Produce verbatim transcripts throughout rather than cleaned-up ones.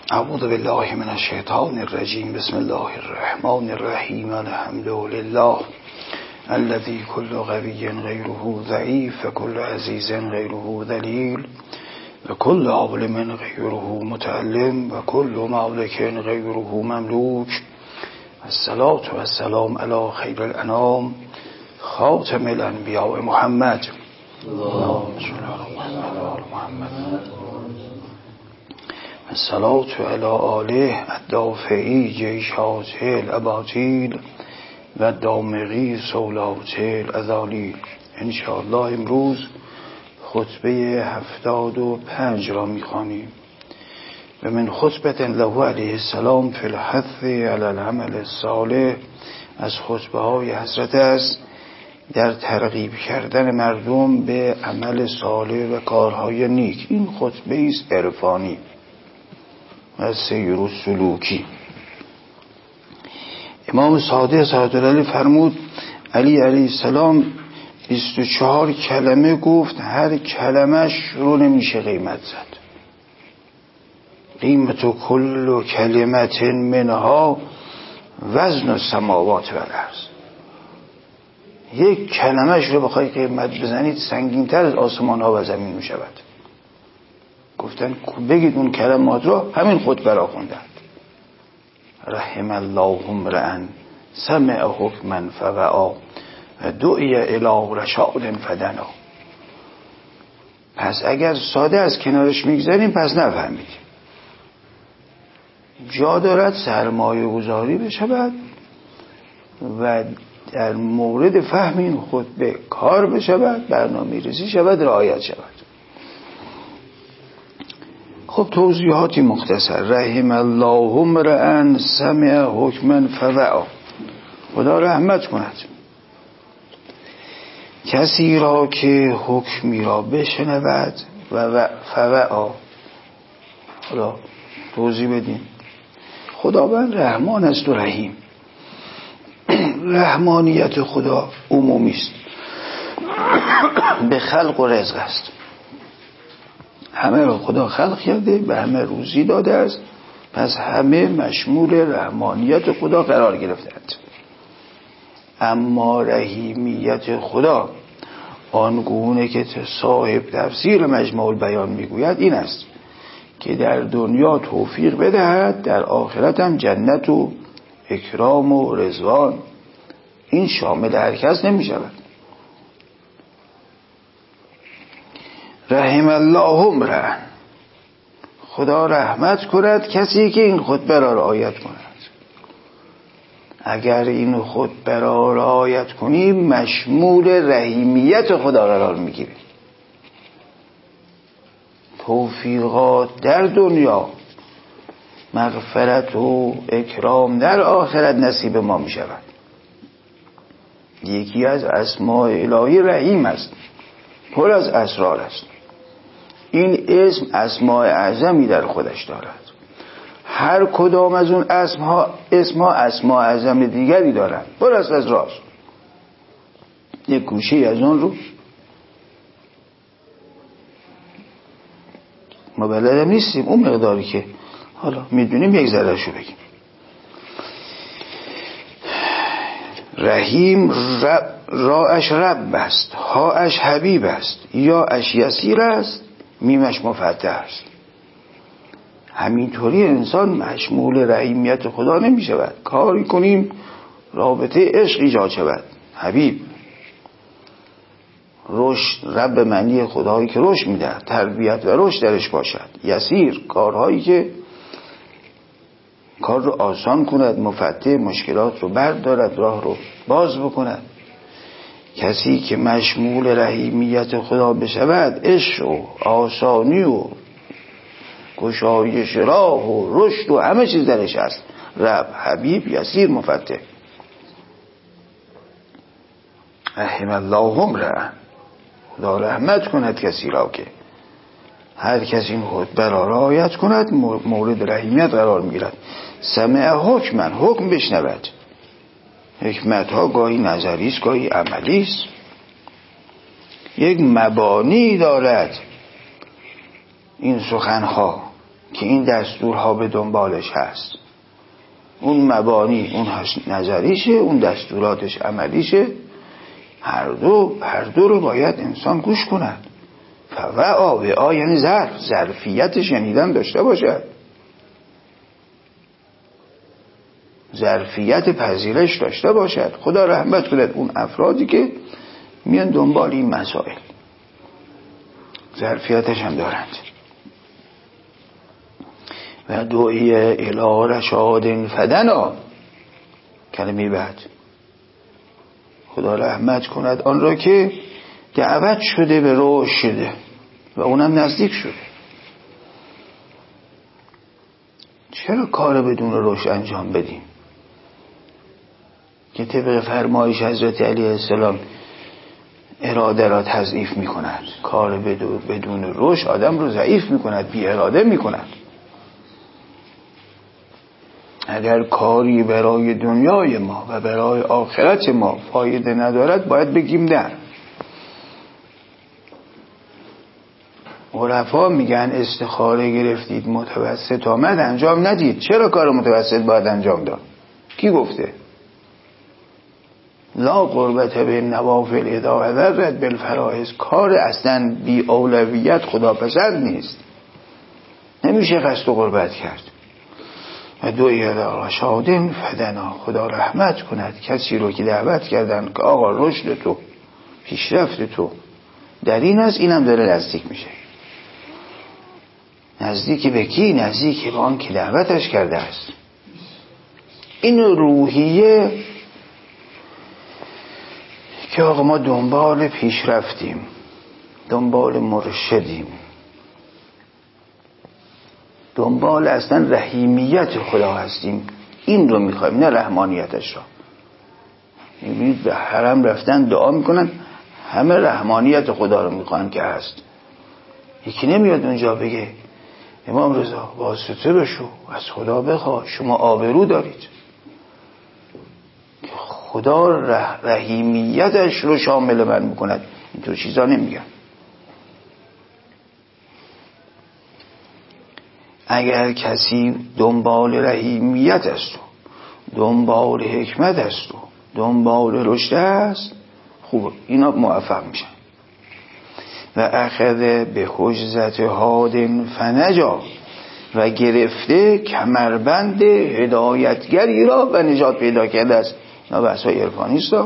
اعوذ بالله من الشیطان الرجیم. بسم الله الرحمن الرحیم. الحمد لله الذي كل قوي غيره ضعيف وكل عزيز غيره ذليل وكل عالم غيره متعلم وكل مالك غيره مملوك. الصلاة والسلام على خير الأنام خاتم الأنبياء محمد. اللهم صل على محمد. الصلاة على آله الدافعی جیشات الاباطیل و دامغی سولات الازالیل. انشاءالله امروز خطبه هفتاد و پنج را میخوانیم و من خطبه له علیه السلام فی الحث علی العمل الصالح. از خطبه های حضرت است در ترغیب کردن مردم به عمل صالح و کارهای نیک. این خطبه است عرفانی و سیر و سلوکی. امام صادق صادق علی فرمود علی علیه السلام بیست و چهار کلمه گفت، هر کلمش رو نمیشه قیمت زد. قیمت و کل کلمت منها وزن السماوات و الارض. یک کلمش رو بخوای قیمت بزنید سنگین‌تر از آسمان ها و زمین می شود. گفتن بگید اون کلمات رو، همین خطبه را خوندند. رحم الله امرأ سمع حکما فوعی و دعی الی رشاد فدنا. پس اگر ساده از کنارش میگذاریم پس نفهمیدیم. جا دارد سرمایه گذاری بشود و در مورد فهم این خطبه کار بشود، برنامه ریزی شود، رعایت شود. خب توضیحاتی مختصر. رحم الله امرأ سمع حکما فوعی. خدا رحمت کند کسی را که حکمی را بشنود و فوعی. خدا توضیح بدیم. خداوند رحمان است و رحیم. رحمانیت خدا عمومی است، به خلق و رزق است. همه را خدا خلق کرده، به همه روزی داده است، پس همه مشمول رحمانیت خدا قرار گرفتند. اما رحیمیت خدا آنگونه که صاحب تفسیر مجموع البیان میگوید این است که در دنیا توفیق بدهد، در آخرت هم جنت و اکرام و رضوان. این شامل هر کس نمی شود. رحم الله امرأ. خدا رحمت کند کسی که این خطبه را رعایت کند. اگر این خطبه را رعایت کنیم مشمول رحیمیت خدا قرار میگیریم. توفیقات در دنیا، مغفرت و اکرام در آخرت نصیب ما می شود. یکی از اسماء الهی رحیم است، پر از اسرار است. این اسم اسماء اعظمی در خودش دارد. هر کدام از اون اسمها اسمها اسماء اعظم دیگری دارند، پر از اسرار. یک گوشه از اون رو ما بلدم نیستیم، اون مقداری که حالا میدونیم یک ذره شو بگیم. رحیم رب، راش رب است، هاش حبیب است، یا اش یسیر است، میمش مفتح است. همینطوری انسان مشمول رحیمیت خدا نمی شود. کاری کنیم رابطه عشق ایجاد شود. حبیب رشد، رب معنی خدایی که رشد میده، تربیت و رشد درش باشد. یسیر کارهایی که کار رو آسان کند، مفتح مشکلات رو بردارد، راه رو باز بکند. کسی که مشمول رحیمیت خدا بشود عشق و آسانی و گشایش راه و رشد و همه چیز درش هست. رب، حبیب، یسیر، مفتح. رحم الله امرأ. خدا رحمت کند کسی را که هر کسی این خطبه را رعایت کند مورد رحیمیت قرار میگیرد. سمع حکما، حکم بشنود. حکمت ها گاهی نظری است، گاهی عملی است. یک مبانی دارد این سخنها که این دستورها به دنبالش هست. اون مبانی اون نظریشه، اون دستوراتش عملیشه. هر دو هر دو رو باید انسان گوش کند. فوعا وعا یعنی ظرف، ظرفیت شنیدن داشته باشد، ظرفیت پذیرش داشته باشد. خدا رحمت کند اون افرادی که میان دنبال این مسائل، ظرفیتش هم دارند. و دعی الی رشاد فدنا، کلمه بعد، خدا رحمت کند آن را که دعوت شده به رشد و اونم نزدیک شده. چرا کار بدون رشد انجام بدیم که طبق فرمایش حضرت علیه السلام اراده را تضعیف می کند؟ کار بدون رشد آدم رو ضعیف می کند، بی اراده می کند. اگر کاری برای دنیای ما و برای آخرت ما فایده ندارد باید بگیم نه. عرفا میگن استخاره گرفتید متوسط آمد انجام ندید. چرا کار متوسط باید انجام داد؟ کی گفته؟ لا قربت به نوافل اذا حضرت بالفرائض. کار اصلا بی اولویت خداپسند نیست، نمیشه قصد و قربت کرد. و دعی الی رشاد فدنا، خدا رحمت کند کسی رو که دعوت کردن که آقا رشد تو، پیشرفت تو در این است، اینم داره نزدیک میشه. نزدیک به کی؟ نزدیک به آن که دعوتش کرده است. این روحیه که آقا ما دنبال پیشرفتیم، دنبال مرشدیم، دنبال اصلا رحیمیت خدا هستیم، این رو میخوایم، نه رحمانیتش را. میبینید به حرم رفتن دعا میکنن، همه رحمانیت خدا رو میخوان که هست. یکی نمیاد اونجا بگه امام رضا واسطه بشو، از خدا بخواه، شما آبرو دارید. خدا رحیمیتش رو شامل من میکند. اینطور چیزا نمیگن. اگر کسی دنبال رحیمیت است و دنبال حکمت است و دنبال رشد است، خوب اینا موفق میشن. و اخذ به حجزت هاد فنجا، و گرفته کمربند هدایتگری را و نجات پیدا کرده است. اینا بحثای عرفانی است.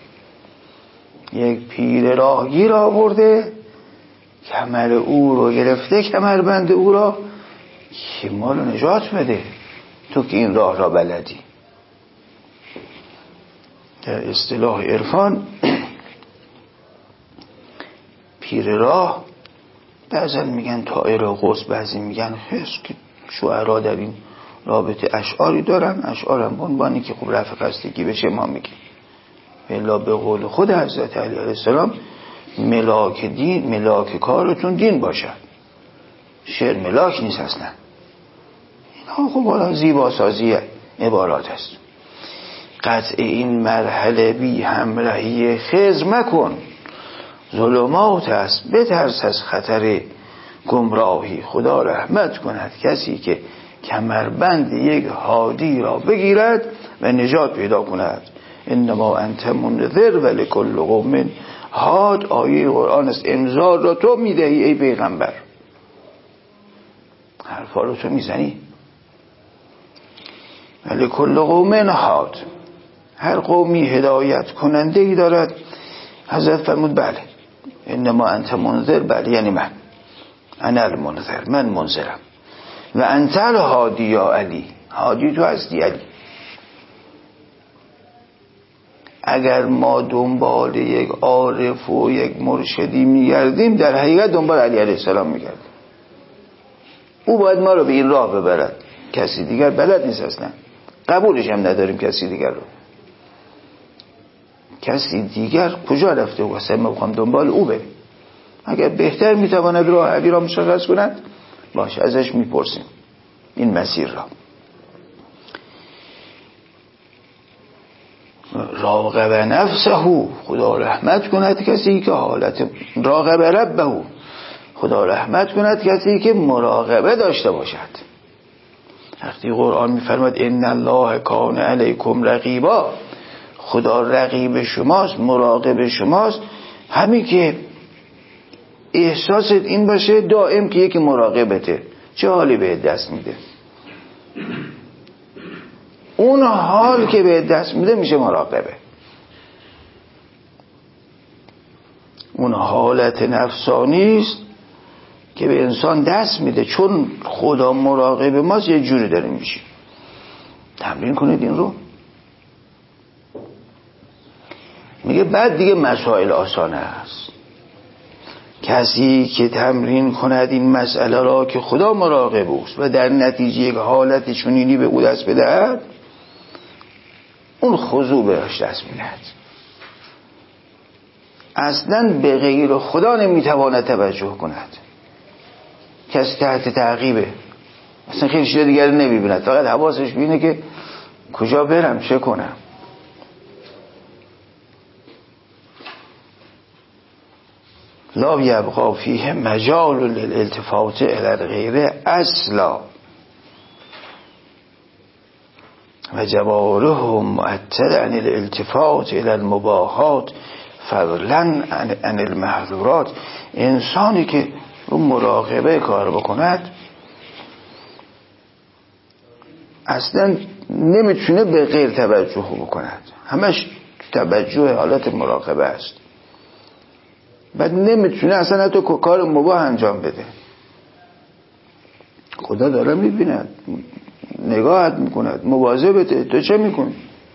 یک پیر راهگیر آورده، کمر او رو گرفته، کمربند او را، که ما رو نجات بده، تو که این راه را بلدی. در اصطلاح عرفان پیر راه، بعضی میگن طائر قوس، بعضی میگن خس، که شعرا در این رابطه اشعاری دارن. اشعارم به عنوانی که خوب رفع خستگی بشه ما میگیم. الا به قول خود حضرت علی علیه السلام ملاک دین، ملاک کارتون دین باشد. شعر ملاک نیست اصلا. اینا خب حالا زیباسازی عبارات است. قطع این مرحله بی همراهی خضر مکن، ظلمات است بترس از خطر گمراهی. خدا رحمت کند کسی که کمربند یک هادی را بگیرد و نجات پیدا کند. انما انت منذر ولکل قوم هاد. آیه قرآن است. انذار را تو میدهی ای پیغمبر، حرفا رو تو میزنی. ولکل قوم هاد، هر قومی هدایت کننده ای دارد. حضرت فرمود بله انما انت منذر، بله یعنی من، انا المنذر، من منذرم. و انت الهادی یا علی، هادی تو هستی علی. اگر ما دنبال یک عارف و یک مرشدی میگردیم، در حقیقت دنبال علی علیه السلام میگردیم. او باید ما رو به این راه ببرد، کسی دیگر بلد نیست اصلا. قبولش هم نداریم کسی دیگر رو. کسی دیگر کجا رفته و اصلا ما بخوام دنبال او بریم؟ اگر بهتر میتواند راه علی را مشخص کند، باشه ازش میپرسیم این مسیر را. راقب نفسه، خدا رحمت کند کسی که حالت راقب ربه، خدا رحمت کند کسی که مراقبه داشته باشد. وقتی قرآن میفرماد ان الله کان علیکم رقیبا، خدا رقیب شماست، مراقب شماست، همین که احساست این باشه دائم که یکی مراقبته، چه حالی به دست میده؟ اون حال که به دست میده میشه مراقبه. اون حالت نفسانی است که به انسان دست میده، چون خدا مراقب ماست یه جوری داره میشه. تمرین کنید این رو. میگه بعد دیگه مسائل آسانه است. کسی که تمرین کند این مسئله را که خدا مراقب اوست و در نتیجه یک حالت چنینی به او دست بدهد، اون خضوع بهش دست میدهد. اصلا به غیر خدا نمیتواند توجه کند. کسی تحت تعقیبه، اصلا خیلی چیز دیگر نمیبیند، فقط حواسش بینه که کجا برم، چه کنم. لا یبقا فیه مجال للالتفات الی الغیر اصلا و جواره معطل عن الالتفات الی المباحات فضلا عن المحظورات. انسانی که رو مراقبه کار بکند اصلا نمیتونه به غیر توجه بکند، همش توجه حالت مراقبه است. بعد نمیتونه اصلا حتی کار مباح انجام بده. خدا داره میبیند، نگاهت میکند، مواظبته، تو چه میکنی؟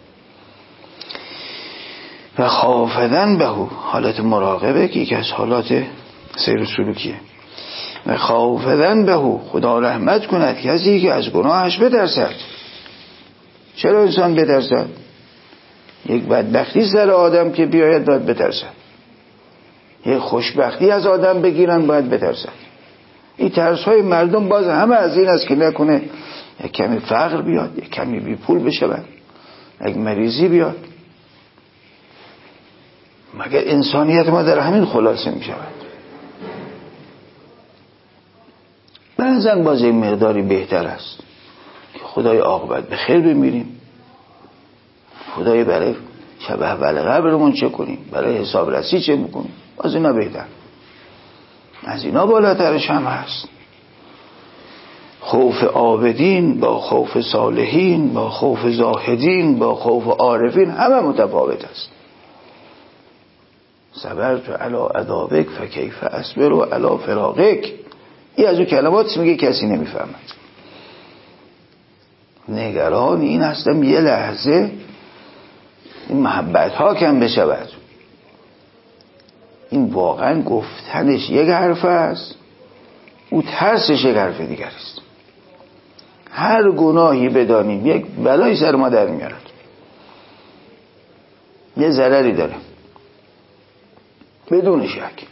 و خافدن بهو، حالت مراقبه که یکی از حالات سیر و سلوکیه. و خافدن بهو، خدا رحمت کند کسی که از گناهش بترسد. چرا انسان بترسد؟ یک بدبختی سر آدم که بیاید باید بترسد، یک خوشبختی از آدم بگیرن باید بترسد. این ترس های مردم باز همه از این است که نکنه یک کمی فقر بیاد، یک کمی بی پول بشود، یک مریضی بیاد. مگر انسانیت ما در همین خلاصه می شود؟ بعضا باز این مقداری بهتر است که خدای عاقبت به خیر بمیریم، خدای برای شب اول قبرمون چه کنیم، برای حساب رسی چه بکنیم، باز اینا بهتر. از اینا بالاترش هم هست. خوف عابدین با خوف صالحین با خوف زاهدین با خوف عارفین همه متفاوت است. صبرت علی عذابک فکیف اصبر علی فراقک. این از اون کلمات میگه کسی نمیفهمد. نگران این هستم یه لحظه این محبت ها کم بشود. این واقعا گفتنش یک حرف است، او ترسش یک حرف دیگر است. هر گناهی بدانیم یک بلای سر ما در میارد، یه ضرری داره بدون شک.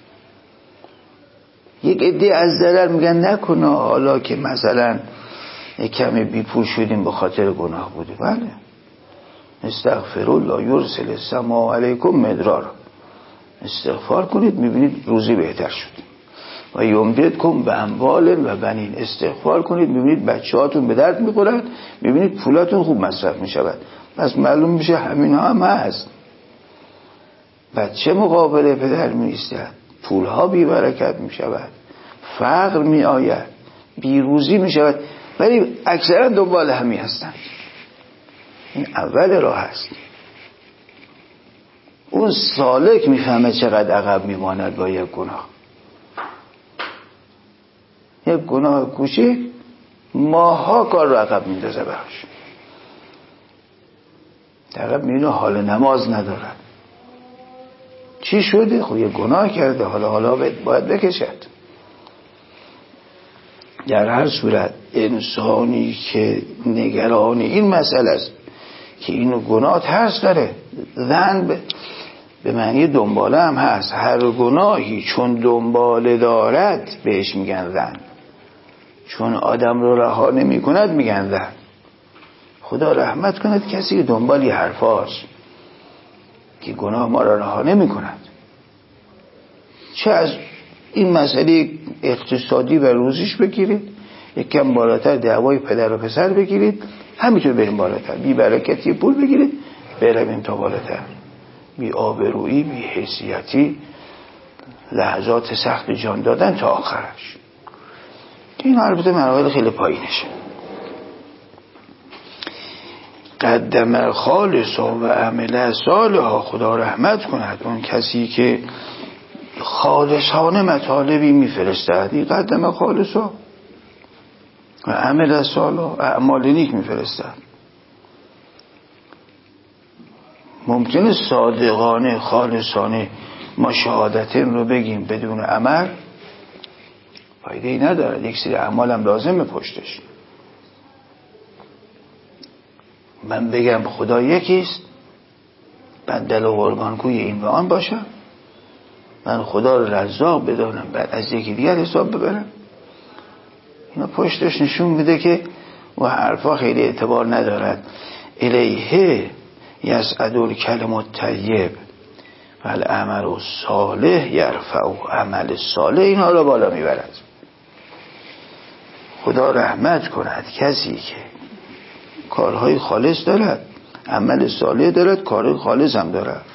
یک عده از ضرر میگن نکنه، حالا که مثلا کمی بیپول شدیم به خاطر گناه بوده. بله، استغفرالله یرسل السماء علیکم مدرارا، استغفار کنید میبینید روزی بهتر شد. و یمددکم به اموال و بنین، استغفار کنید میبینید بچه هاتون به درد میخورن، میبینید پولاتون خوب مصرف میشود. پس معلوم میشه همین ها هم هست. بچه مقابل پدر میایستد، پولها بی برکت میشود، فقر میآید، بیروزی میشود، ولی اکثرا دنبال همی هستند. این اول راه هست. اون سالک میفهمه چقدر عقب میماند با یک گناه. یک گناه کوچیک ماها کار رو عقب میندازه براش. عقب میبینه حال نماز ندارد. چی شده؟ خب یک گناه کرده، حالا حالا باید بکشد. در هر صورت انسانی که نگران این مسئله است که اینو گناه ترس داره، ذنب به معنی دنباله هم هست. هر گناهی چون دنباله دارد بهش میگن ذنب، چون آدم رو رها نمی کند میگن ذنب. خدا رحمت کند کسی که دنبالی حرفاست که گناه ما را رها نمی کند، چه از این مسئله اقتصادی و روزیش بگیرید، یک کم بالاتر دعوای پدر و پسر بگیرید، همینطور بریم بالاتر، بی برکتی پول بگیرید برویم تا بالاتر، بی آبرویی، بی حیثیتی، لحظات سخت جان دادن تا آخرش. این البته مراحل خیلی پایینشه. قدم خالصا و عمل صالحا، خدا رحمت کند اون کسی که خالصانه مطالبی میفرستد، این قدم خالصا و عمل صالح، اعمال نیک میفرستد. ممکنه صادقانه خالصانه ما شهادتین رو بگیم بدون عمل، فایده ای نداره، یک سری اعمال هم لازمه پشتش. من بگم خدا یکیست، بعد دل و قربانگوی این و آن باشم، من خدا رو رزاق بدانم بعد از یکی دیگر حساب ببرم، اینا پشتش نشون میده که و حرفا خیلی اعتبار ندارد. الیه یسعد الکلم الطیب و العمل الصالح یرفع، عمل صالح اینها رو بالا میبرد. خدا رحمت کند کسی که کارهای خالص دارد، عمل صالح دارد، کارهای خالص هم دارد.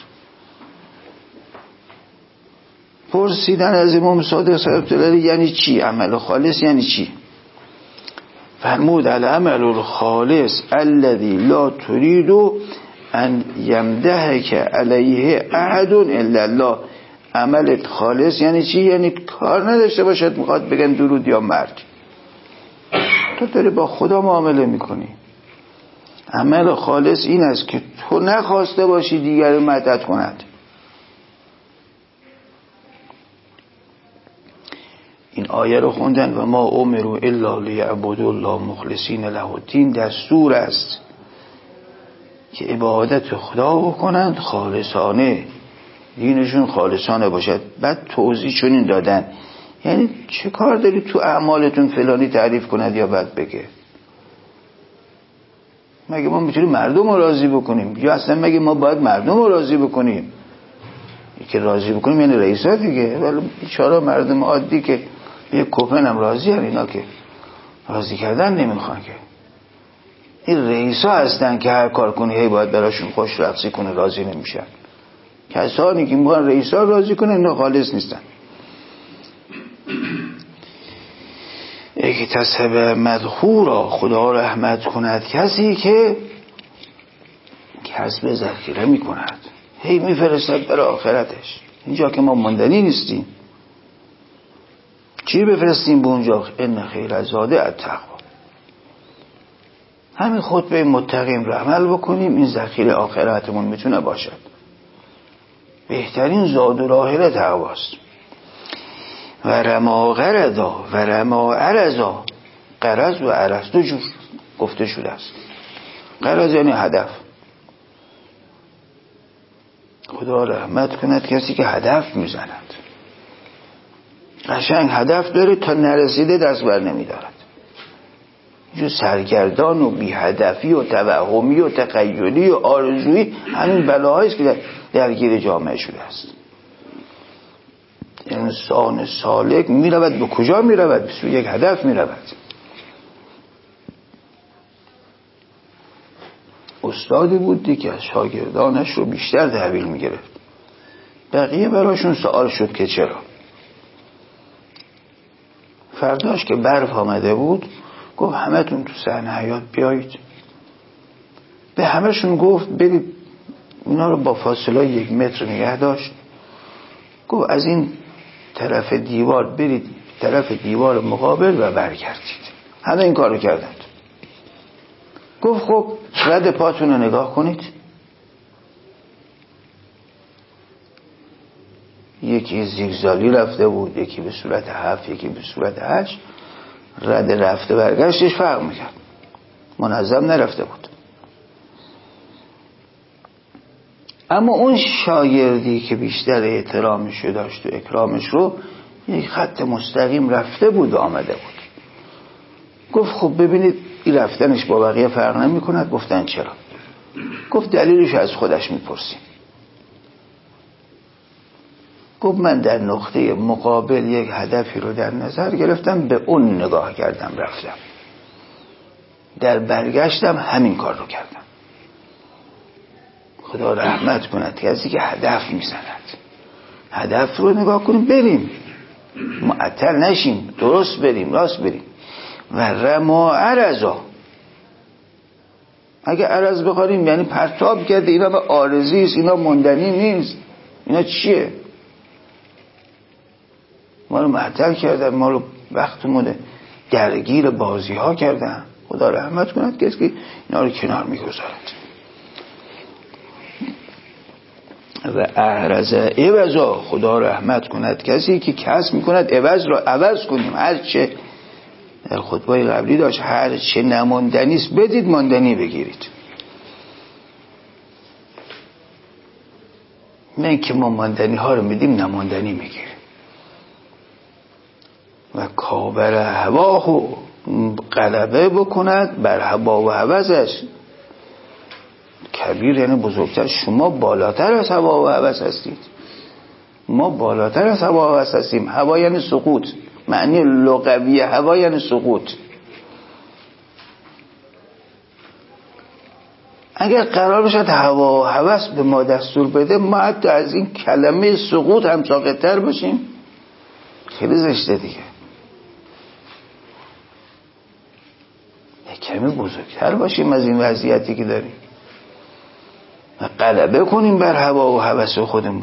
پرسیدن از امام صادق صاحب یعنی چی عمل خالص، یعنی چی؟ فرمود العمل الخالص الذي لا تريد ان يمدحك عليه احد الا الله. عمل خالص یعنی چی؟ یعنی کار نداشته باشد میخواد بگن درود یا مرگ، تو داری با خدا معامله میکنی. عمل خالص این است که تو نخواسته باشی دیگر مدد کند. این آیه رو خوندن و ما امروا الا لیعبدوا الله مخلصین له الدین، دستور است که عبادت خدا بکنند خالصانه، دینشون خالصانه باشد. بعد توضیح چنین دادن، یعنی چه کار داری تو اعمالتون فلانی تعریف کند یا بد بگه؟ مگه ما میتونیم مردم رو راضی بکنیم؟ یا اصلا مگه ما باید مردم رو راضی بکنیم؟ که راضی بکنیم یعنی رئیسا دیگه، ولی بیچاره مردم عادی که یه کوپن هم راضی هن، اینا که راضی کردن نمیخوان که. این رئیسا هستن که هر کار کنی هی باید براشون خوش رقصی کنه، راضی نمیشن. کسانی که میخوان رئیسا راضی کنه اینا خالص نیستن. اکتسب مدخورا، خدا رحمت کند کسی که کسب ذخیره میکند، هی میفرستد برای آخرتش. اینجا که ما ماندنی نیستیم، چی بفرستیم به اونجا؟ ان خیر الزاده التقوا. همین خطبه متقین رو عمل بکنیم، این ذخیره آخرتمون میتونه باشد. بهترین زاد و راحله تقواست. و رما غرضا و رما عرضا، غرض و عرض دو جور گفته شده است. غرض یعنی هدف. خدا رحمت کند کسی که هدف میزند، قشنگ هدف داره تا نرسیده دست بر نمیدارد. جو سرگردان و بی هدفی و توهمی و تخیلی و آرزویی، همین بلاهاییست که درگیر جامعه شده است. انسان سالک میرود به کجا میرود؟ به سوی یک هدف میرود. استادی بودی که از شاگردانش رو بیشتر تحویل میگرفت، بقیه براشون سوال شد که چرا. فرداش که برف آمده بود گفت همه تون تو صحنه حیات بیایید. به همهشون گفت برید، اینا رو با فاصله یک متر نگه داشت. گفت از این طرف دیوار برید طرف دیوار مقابل و برگردید. همه این کار رو کردند. گفت خب رد پاتون رو نگاه کنید. یکی زیگزالی رفته بود، یکی به صورت هفت، یکی به صورت هشت. رد رفته برگشتش فرق میکرد، منظم نرفته بود. اما اون شاگردی که بیشتر احترامش داشت و اکرامش رو، یک خط مستقیم رفته بود و آمده بود. گفت خب ببینید این رفتنش با بقیه فرق نمی کند. گفتن چرا؟ گفت دلیلش از خودش میپرسیم. گفت من در نقطه مقابل یک هدفی رو در نظر گرفتم، به اون نگاه کردم رفتم، در برگشتم همین کار رو کردم. خدا رحمت کند کسی که هدف میزند. هدف رو نگاه کنیم بریم، معطل نشیم، درست بریم، راست بریم. و رما عرضا، اگه عرض بخوریم یعنی پرتاب کرده، اینا به عارضی است، اینا مندنی نیست، اینا چیه؟ ما رو معطل کردن، ما رو وقتمون درگیر بازی ها کردن. خدا رحمت کند کسی که اینا رو کنار میگذارد. و اعرض عوضا، خدا رحمت کند کسی که کسب میکند عوض را عوض کنیم. هر چه در خطبه قبلی داشت، هر چه نماندنی است بدید ماندنی بگیرید. نه که ما ماندنی ها رو میدیم نماندنی میگیریم. و کابر هواه غلبه بکند بر هوا و هوسش. کبیر یعنی بزرگتر، شما بالاتر از هوا و هوس هستید، ما بالاتر از هوا و هوس هستیم. هوا یعنی سقوط، معنی لغوی هوا یعنی سقوط. اگر قرار باشد هوا و هوس به ما دستور بده، ما حتی از این کلمه سقوط هم ساقط‌تر باشیم. خیلی زشته دیگه. یک کمی بزرگتر باشیم از این وضعیتی که داریم و غلبه کنیم بر هوا و هوس خودمون.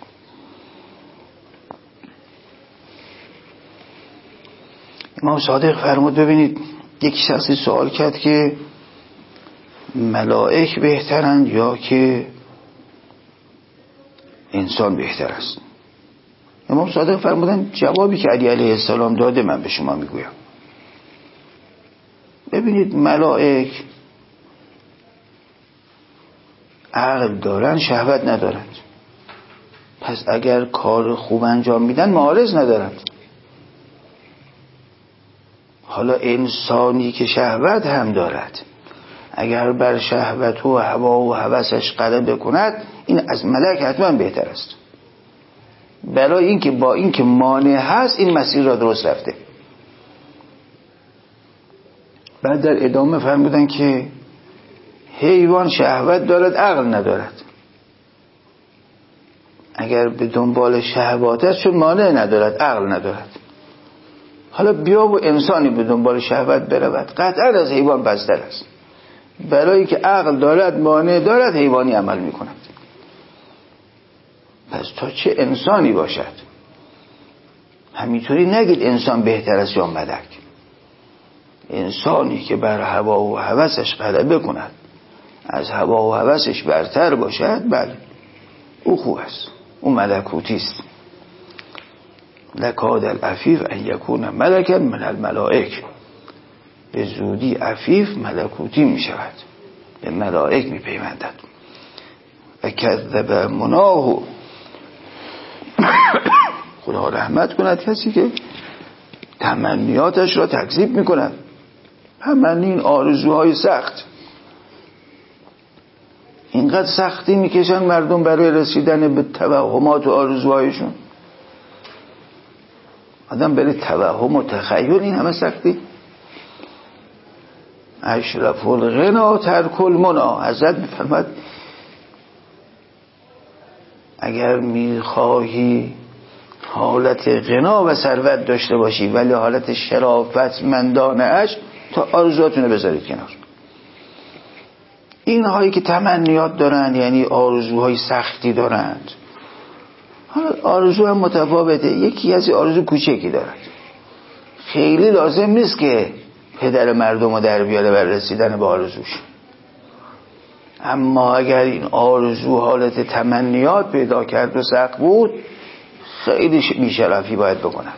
امام صادق فرمود، ببینید یک شخصی سوال کرد که ملائک بهترند یا که انسان بهتر است. امام صادق فرمودن جوابی که علی علیه السلام داده من به شما میگویم. ببینید ملائک عقل دارن، شهوت ندارند. پس اگر کار خوب انجام میدن معارض ندارند. حالا انسانی که شهوت هم دارد، اگر بر شهوت و هوا و هوسش غلبه کند، این از ملک حتما بهتر است. برای اینکه با اینکه مانع هست این مسیر را درست رفته. بعد در ادامه فرمودن که حیوان شهوت دارد عقل ندارد. اگر به دنبال شهوات است چون مانع ندارد عقل ندارد. حالا بیا و انسانی به دنبال شهوت برود، قطعا از حیوان پستر است. برای که عقل دارد مانع دارد حیوانی عمل می کند. پس تا چه انسانی باشد، همینطوری نگید انسان بهتر است یا ملک. انسانی که بر هوا و هوسش غلبه کند، از هوا و هوسش برتر باشد، بله او خوب است، او ملکوتی است. لکاد العفیف ان یکون ملکا من الملائک. به زودی عفیف ملکوتی می شود، به ملائک می پیوندد. و کذب مناه، خدا رحمت کند کسی که تمنیاتش را تکذیب می کند. تمنی این آرزوهای سخت، اینقدر سختی میکشن مردم برای رسیدن به توهمات و آرزوهایشون. آدم برای توهم و تخیل این همه سختی. اشرف الغنا ترک المنی. حضرت میفرماد اگر میخواهی حالت غنا و ثروت داشته باشی ولی حالت شرافت مندانه اش، تا آرزوهاتونو بذارید کنار. این هایی که تمنیات دارند یعنی آرزوهای سختی دارند. حالا آرزو هم متفاوته. یکی از آرزو کوچکی دارد، خیلی لازم نیست که پدر مردم رو در بیاره بر رسیدن به آرزوش. اما اگر این آرزو حالت تمنیات پیدا کرد و سخت بود، خیلی بی‌شرفی باید بکند.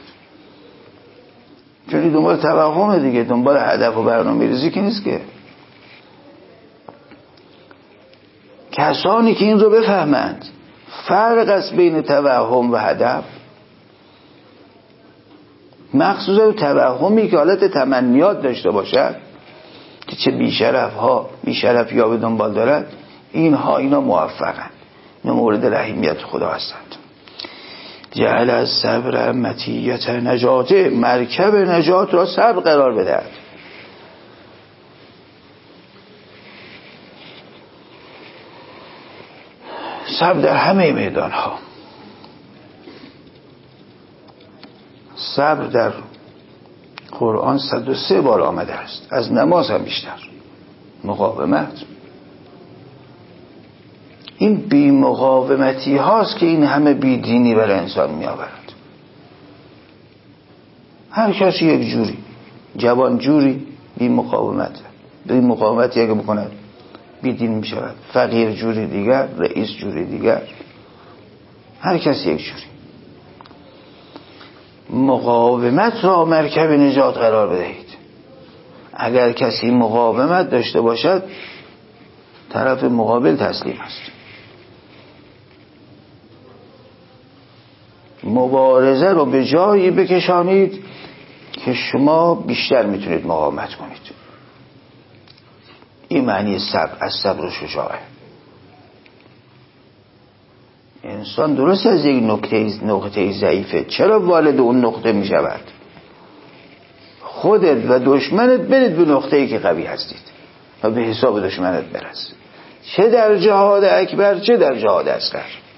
چون دنبال توهمه دیگه، دنبال هدف و برنامه ریزی که نیست که. کسانی که این رو بفهمند فرق است بین توهم و هدف، مخصوصا توهمی که حالت تمنیات داشته باشد که چه بیشرف ها بیشرفی ها به دنبال دارد، اینها اینا موفقند، اینا مورد رحیمیت خدا هستند. جعل از صبر مطیت نجاته، مرکب نجات را صبر قرار بدهد. صبر در همه میدان ها. صبر در قرآن صد و سه بار آمده است، از نماز هم بیشتر. مقاومت، این بی مقاومتی هاست که این همه بی دینی بر انسان می آورد. هر کسی یک جوری، جوان جوری بی مقاومت، بی مقاومتی اگه بکند بی دین می شود. فقیر جوری دیگر، رئیس جوری دیگر، هر کسی یک جوری. مقاومت را مرکب نجات قرار بدهید. اگر کسی مقاومت داشته باشد، طرف مقابل تسلیم است. مبارزه رو به جایی بکشانید که شما بیشتر میتونید مقاومت کنید. این معنی صبر، از صبر و شجاعه. انسان درست از یک نقطه نقطه ضعیفه، چرا والد اون نقطه میشود؟ خودت و دشمنت برید به نقطه‌ای که قوی هستید و به حساب دشمنت برس، چه در جهاد اکبر چه در جهاد اصغر.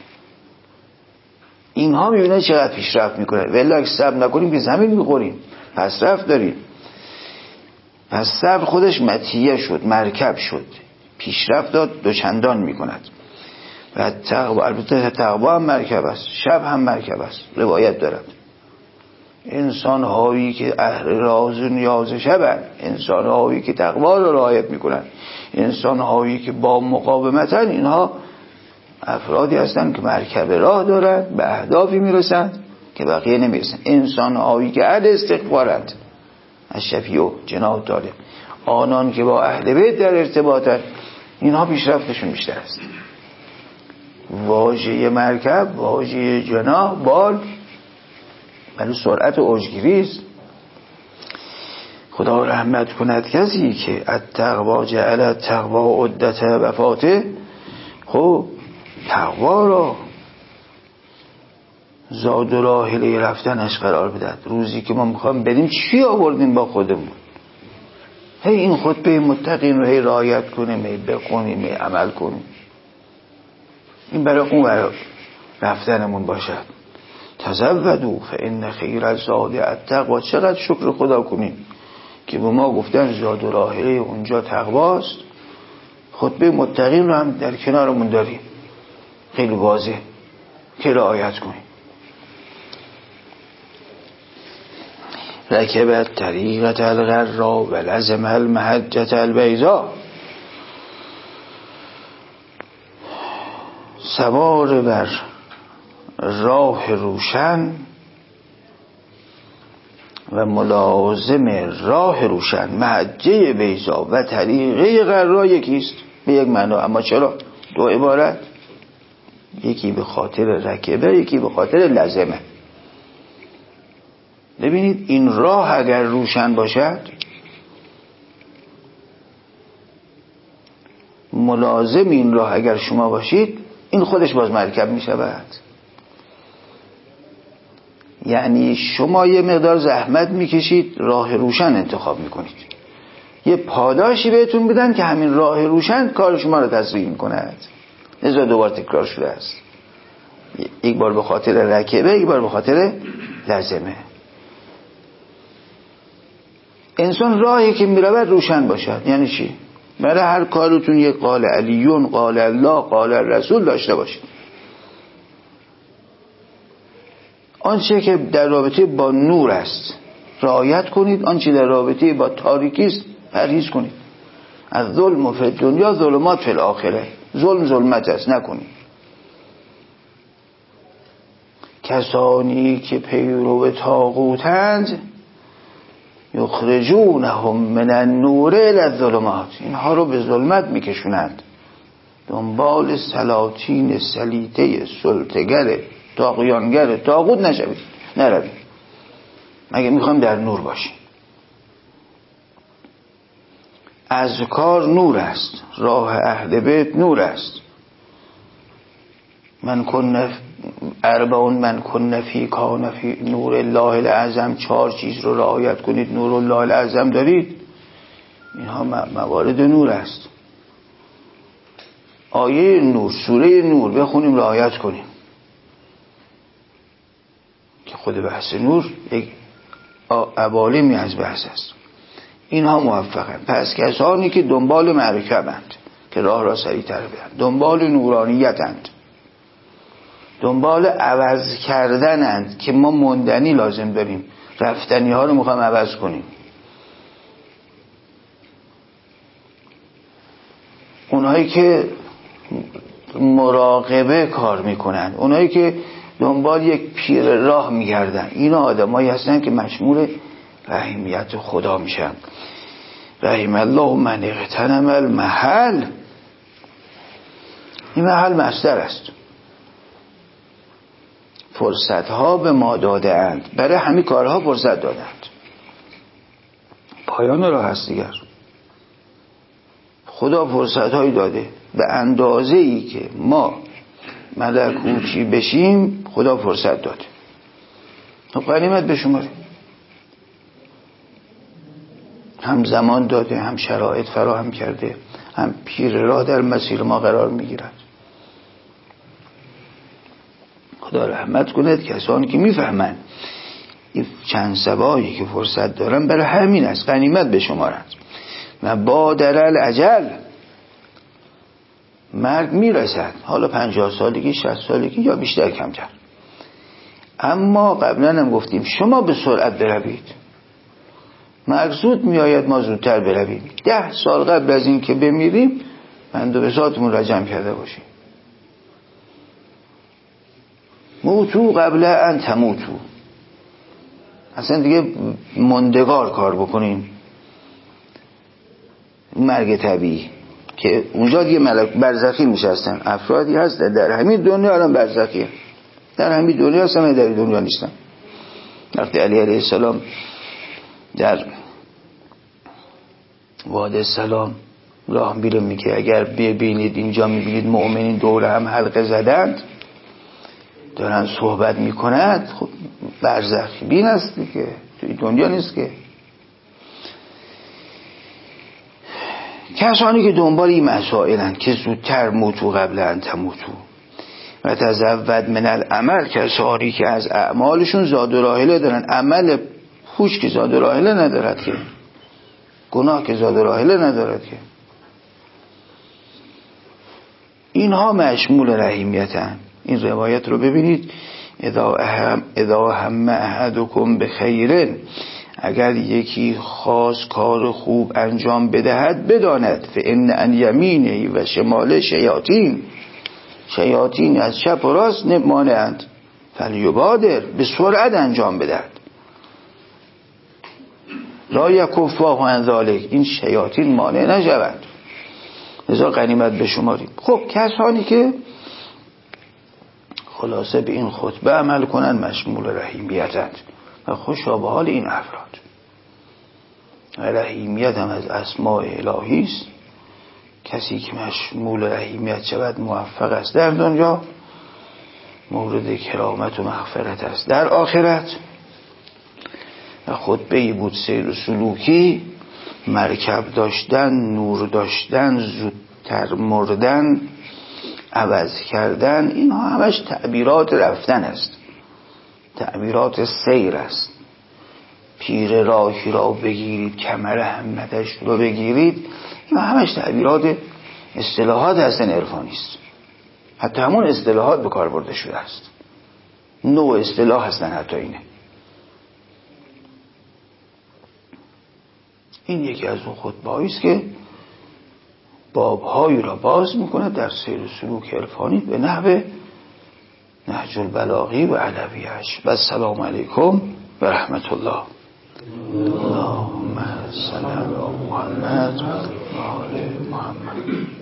اینها میبینه چقدر پیشرفت میکنه. ولی اگه صبر نکنیم که زمین میخوریم، پس رفت داریم. پس صبر خودش مطیه شد، مرکب شد، پیشرفت داد، دوچندان میکند. و تقوا، البته تقوا هم مرکب است، شب هم مرکب است. روایت دارد انسان هایی که اهل راز و نیاز شبن، انسان هایی که تقوا را رعایت میکنن، انسان هایی که با مقاومتن، اینها افرادی هستند که مرکب راه دارند، به اهدافی میرسند که بقیه نمیرسند. انسان هایی که اهل استغفارند، از شفیع جناب طالب، آنان که با اهل بیت در ارتباطند، اینها پیشرفتشون بیشتر است. واژه مرکب، واژه جناح، بال، ولی سرعت اوجگیری است. خدا رحمت کند کسی که التقوا جعل التقوا عدت وفاته، خب تقوا را زاد و راحله رفتنش قرار بدهد. روزی که ما میخوام بریم چی آوردیم با خودمون؟ هی این خطبه متقین رو هی رعایت کنیم، هی بخونیم، هی عمل کنیم، این برای اون برای رفتنمون باشد. تزودوا فان خیر الزاد التقوا. چقدر شکر خدا کنیم که به ما گفتن زاد و راحله اونجا تقواست. خطبه متقین رو هم در کنارمون داریم، خیلی واضح که رعایت کنیم. رکبت طریقت الغرا و لزم المحجت البیضا. سوار بر راه روشن و ملازم راه روشن، محجه بیضا و طریقه غرا یکیست به یک معنا. اما چرا دو عبارت؟ یکی به خاطر رکبه، یکی به خاطر لزمه. ببینید این راه اگر روشن باشد، ملازم این راه اگر شما باشید، این خودش باز مرکب می شود. یعنی شما یه مقدار زحمت می کشید، راه روشن انتخاب می کنید، یه پاداشی بهتون بدن که همین راه روشن کار شما رو تسریع می کند. لذا دوبار تکرار شده است، یک بار به خاطر رکبه، یک بار به خاطر لازمه. انسان راهی که می رود روشن باشد. یعنی چی؟ برای هر کارتون یک قال علیون، قال الله، قال رسول داشته باشید. آنچه که در رابطه با نور است رعایت کنید، آنچه در رابطه با تاریکی است پرهیز کنید. از ظلم فی الدنیا ظلمات فی الاخره. ظلم ظلمت است، نکنید. کسانی که پیرو طاغوتند یخرجونهم من النور الی الظلمات، اینها رو به ظلمت میکشونند. دنبال سلاطین سلیطه سلطه‌گر طاغیانگر طاغوت نشوید، نروید، مگه میخوایم در نور باشیم. اذکار نور است، راه اهل بیت نور است. من کن اربعون من کن فی کان فی نور الله الاعظم، چهار چیز رو رعایت کنید نور الله الاعظم دارید. اینها موارد نور است. آیه نور، سوره نور بخونیم رعایت کنیم که خود بحث نور یک عوالمی از بحث است. اینها موفقند. پس کسانی که دنبال مرکبند که راه را سریع‌تر برند، دنبال نورانیتند، دنبال عوض کردنند که ما موندنی لازم داریم، رفتنی ها رو میخوایم عوض کنیم. اونهایی که مراقبه کار میکنن، اونهایی که دنبال یک پیر راه میگردن، اینا آدمایی هستن که مشمول رحیمیت خدا میشن. رحم الله من اغتنم المحل. این محل مصدر است. فرصت ها به ما داده اند، برای همین کارها فرصت دادند. پایان راه هست دیگر. خدا فرصت هایی داده به اندازه ای که ما ملکوتی بشیم. خدا فرصت داده. غنیمت بشماریم. هم زمان داده، هم شرایط فراهم کرده، هم پیر راه در مسیر ما قرار میگیرد. خدا رحمت کند کسانی که میفهمند این چند سبایی که فرصت دارن برای همین است، غنیمت بشمارند. و بادر الاجل، مرگ میرسد، حالا پنجاه سالگی، شصت سالگی یا بیشتر کمتر. اما قبلا هم گفتیم شما به سرعت بروید، مرگ زود میآید، ما زودتر برویم. ده سال قبل از این که بمیریم بند و بساطمون را جمع کرده باشیم. موتو قبل ان تموتو. اصلا دیگه مندگار کار بکنیم. مرگ طبیعی که اونجا دیگه ملک برزخی میشستن، افرادی هستن در همین دنیا الان برزخی، در همین دنیا هستن، در دنیا نیستن. وقتی علی علیه السلام در وادی السلام راه میره میگه اگر ببینید اینجا میبینید مؤمنین دور هم حلقه زدند دارن صحبت میکنند، خب برزخی بین است دیگه، توی دنیا نیست که. کسانی که دنبال این مسائلن که زودتر موتو قبل ان تموتو و تزود من العمل، کسانی که از اعمالشون زاد و راحله دارن. عمل خوش که زاد و راحله ندارد که، گناه که زاد و راحله ندارد که. اینها مشمول رحیمیتن. این روایت رو ببینید، اذا هم اذا هم احدکم بخیر، اگر یکی خاص کار خوب انجام بدهد بداند فان عن یمینه و شمال شیاطین، شیاطین از چپ و راست مانعند، فلیبادر، به سرعت انجام بدهد. لا یکفاه عن ذلک، این شیاطین مانع نشوند. لذا غنیمت بشماریم. خب کسانی که خلاصه به این خطبه عمل کنن مشمول رحیمیتند و خوشا به حال این افراد. رحیمیت هم از اسماء الهی است. کسی که مشمول رحیمیت شود موفق است در دنیا، مورد کرامت و مغفرت است در آخرت. و خطبه بود سیر و سلوکی، مرکب داشتن، نور داشتن، زودتر مردن، عوض کردن، اینها همش تعبیرات رفتن است، تعبیرات سیر است. پیر راهی را بگیرید، کمر همتش رو بگیرید، این همش تعبیرات اصطلاحات هستن، عرفانی است. حتی همون اصطلاحات به کار برده شده است، نوع اصطلاح هستن حتی اینه. این یکی از اون خطبه‌هایی است که باب‌هایی را باز میکنه در سیر و سلوک عرفانی به نحو نهج البلاغی و علویه‌اش. و السلام علیکم و رحمت الله. اللهم صل علی محمد و آل محمد.